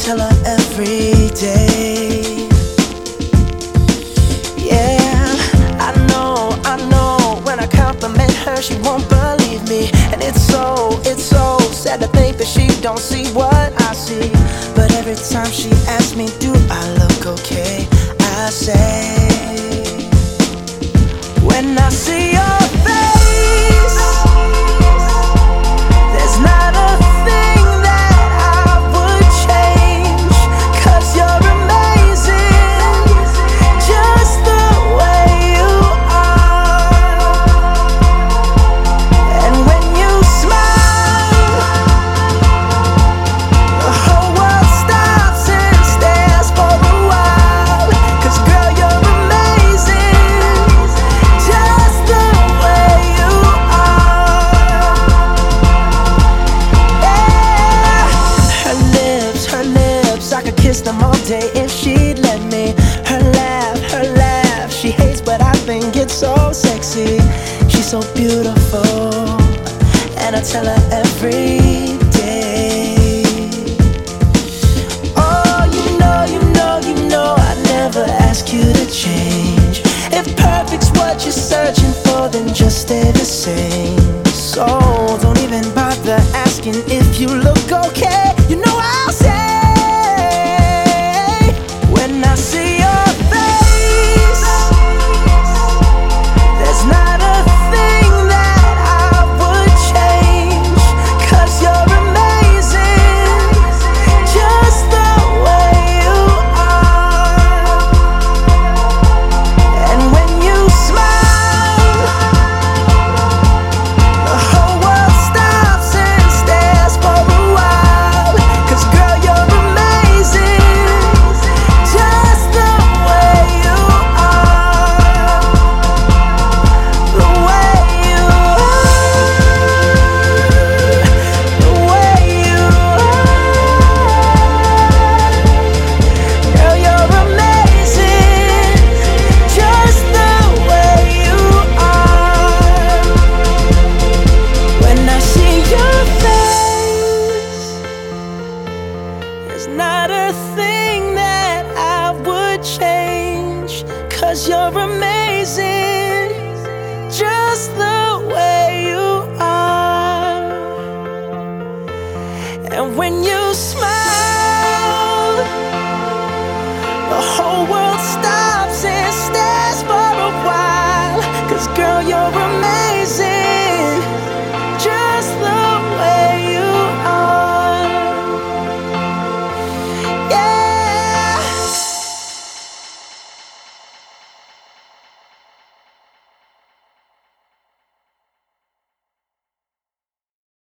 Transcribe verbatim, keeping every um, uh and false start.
tell her every day. Yeah, I know, I know, when I compliment her she won't believe me. And it's so, it's so sad to think that she don't see what I see. But every time she asks me, do I look okay, I say, when I see your face, there's not a thing that I would change, 'cause you're amazing, just the way you are. And when you smile, the whole world stops and stares for a while. 'Cause girl, you're amazing, just the way you are. Yeah. Her lips, her lips, I could kiss them all day if she'd let me. Her laugh, her laugh, she hates but I think it's so sexy. She's so beautiful, and I tell her every day. Oh, you know, you know, you know I never ask you to change. If perfect's what you're searching for, then just stay the same. So don't even bother asking if you look okay. You know I'll say, when I see your face, there's not a thing that I would change, 'cause you're amazing, just the way you are. And when you smile, the whole world stops and stares for a while. 'Cause girl, you're amazing, just the way you are. The way you are, the way you are. Girl, you're amazing, just the way you are. When I see your face, there's not a thing that I would change, 'cause you're amazing, just the